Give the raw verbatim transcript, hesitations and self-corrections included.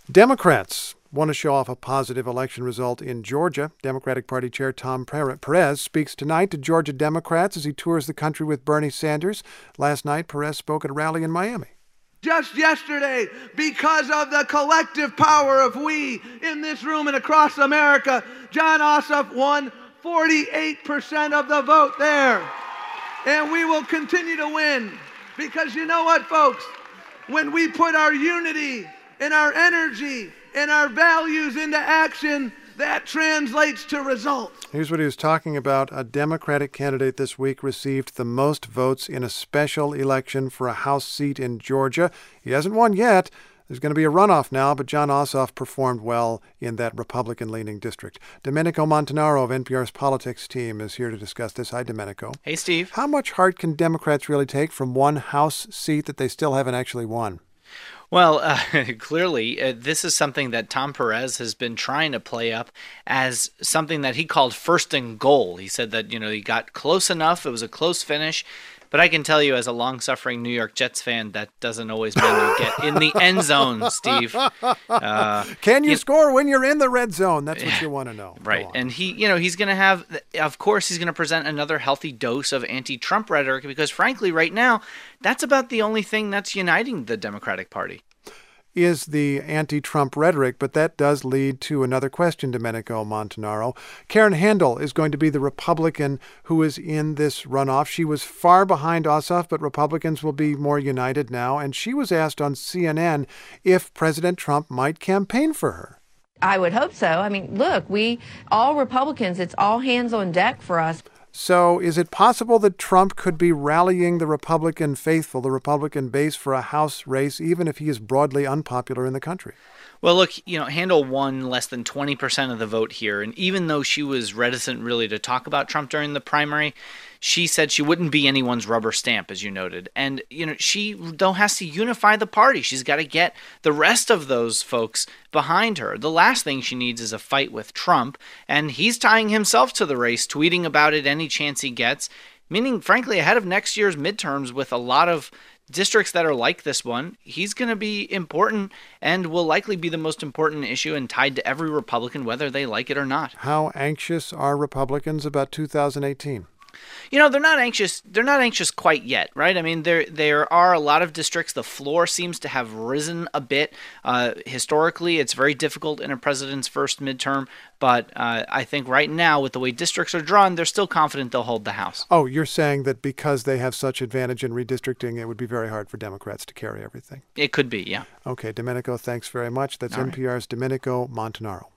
Democrats want to show off a positive election result in Georgia. Democratic Party Chair Tom Perez speaks tonight to Georgia Democrats as he tours the country with Bernie Sanders. Last night, Perez spoke at a rally in Miami. Just yesterday, because of the collective power of we in this room and across America, Jon Ossoff won forty-eight percent of the vote there. And we will continue to win. Because you know what, folks? When we put our unity and our energy and our values into action, that translates to results. Here's what he was talking about. A Democratic candidate this week received the most votes in a special election for a House seat in Georgia. He hasn't won yet. There's going to be a runoff now, but Jon Ossoff performed well in that Republican-leaning district. Domenico Montanaro of N P R's politics team is here to discuss this. Hi, Domenico. Hey, Steve. How much heart can Democrats really take from one House seat that they still haven't actually won? Well, uh, clearly, uh, this is something that Tom Perez has been trying to play up as something that he called first and goal. He said that, you know, he got close enough. It was a close finish. But I can tell you, as a long-suffering New York Jets fan, that doesn't always mean you get in the end zone, Steve. Uh, can you, you score when you're in the red zone? That's what you want to know. Right. And he, you know, he's going to have, of course, he's going to present another healthy dose of anti-Trump rhetoric because, frankly, right now, that's about the only thing that's uniting the Democratic Party. Is the anti-Trump rhetoric, but that does lead to another question, Domenico Montanaro. Karen Handel is going to be the Republican who is in this runoff. She was far behind Ossoff, but Republicans will be more united now. And she was asked on C N N if President Trump might campaign for her. I would hope so. I mean, look, we, all Republicans, it's all hands on deck for us. So is it possible that Trump could be rallying the Republican faithful, the Republican base, for a House race, even if he is broadly unpopular in the country? Well, look, you know, Handel won less than twenty percent of the vote here. And even though she was reticent really to talk about Trump during the primary, she said she wouldn't be anyone's rubber stamp, as you noted. And, you know, she, though, has to unify the party. She's got to get the rest of those folks behind her. The last thing she needs is a fight with Trump. And he's tying himself to the race, tweeting about it any chance he gets, meaning, frankly, ahead of next year's midterms with a lot of districts that are like this one, he's going to be important and will likely be the most important issue and tied to every Republican, whether they like it or not. How anxious are Republicans about two thousand eighteen? You know, they're not anxious. They're not anxious quite yet, right? I mean, there there are a lot of districts. The floor seems to have risen a bit. Uh, historically, it's very difficult in a president's first midterm. But uh, I think right now, with the way districts are drawn, they're still confident they'll hold the House. Oh, you're saying that because they have such advantage in redistricting, it would be very hard for Democrats to carry everything? It could be, yeah. Okay, Domenico, thanks very much. That's All N P R's right. Domenico Montanaro.